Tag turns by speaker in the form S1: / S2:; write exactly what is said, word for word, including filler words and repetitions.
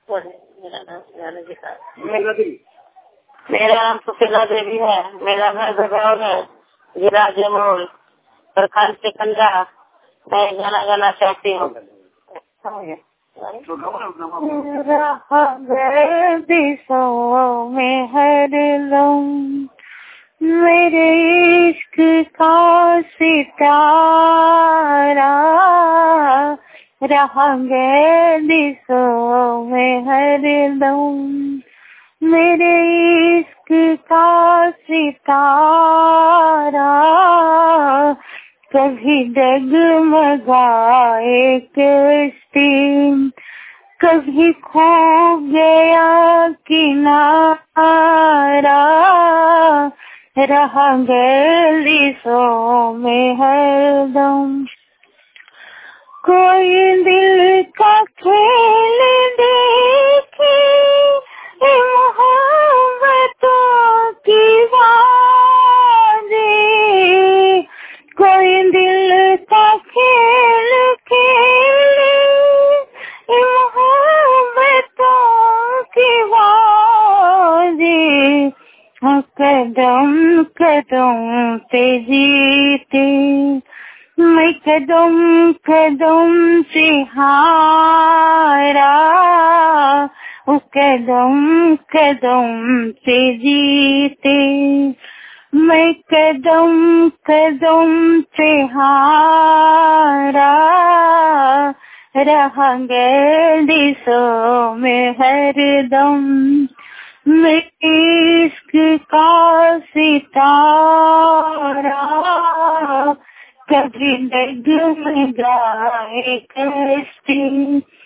S1: मेरा नाम सुजाना जी का मेरा नाम सुशीला देवी है। मेरा घर भगवान है, जिला जमोल, प्रखंड सिकंदरा। मैं गाना गाना चाहती हूँ। दिशा में हरदम मेरे इश्क का सितारा रहेंगे दिशा में हरदम मेरे इश्क का सितारा। कभी डगमगाए कश्ती, कभी खो गया किनारा, रहेंगे दिशा में हरदम। कोई दिल का खेल देखे मोहब्बतों की बाजी, कोई दिल का खेल खेले मोहब्बतों की बाजी। कदम कदम पे जीते मैं कदम कदम से हारा, कदम कदम से जीते मैं कदम कदम से हारा। रहेंगे दिशा में हरदम मैं इश्क का सितारा। कभी डगमगाए कश्ती,